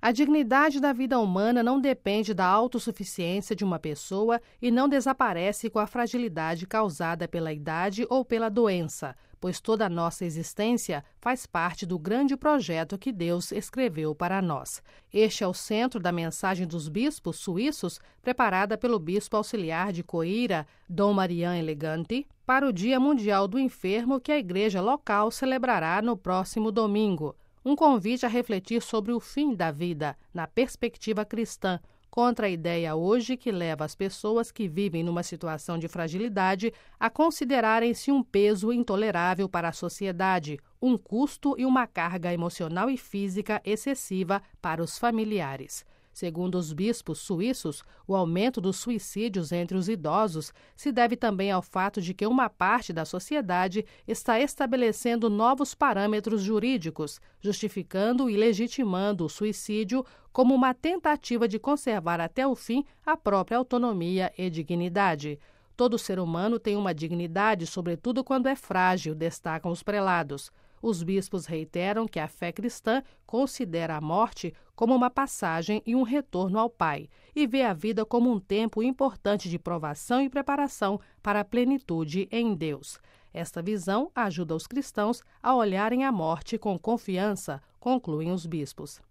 A dignidade da vida humana não depende da autossuficiência de uma pessoa e não desaparece com a fragilidade causada pela idade ou pela doença, pois toda a nossa existência faz parte do grande projeto que Deus escreveu para nós. Este é o centro da mensagem dos bispos suíços, preparada pelo bispo auxiliar de Coira, Dom Marian Elegante, para o Dia Mundial do Enfermo, que a igreja local celebrará no próximo domingo. Um convite a refletir sobre o fim da vida, na perspectiva cristã, contra a ideia hoje que leva as pessoas que vivem numa situação de fragilidade a considerarem-se um peso intolerável para a sociedade, um custo e uma carga emocional e física excessiva para os familiares. Segundo os bispos suíços, o aumento dos suicídios entre os idosos se deve também ao fato de que uma parte da sociedade está estabelecendo novos parâmetros jurídicos, justificando e legitimando o suicídio como uma tentativa de conservar até o fim a própria autonomia e dignidade. Todo ser humano tem uma dignidade, sobretudo quando é frágil, destacam os prelados. Os bispos reiteram que a fé cristã considera a morte como uma passagem e um retorno ao Pai, e vê a vida como um tempo importante de provação e preparação para a plenitude em Deus. Esta visão ajuda os cristãos a olharem a morte com confiança, concluem os bispos.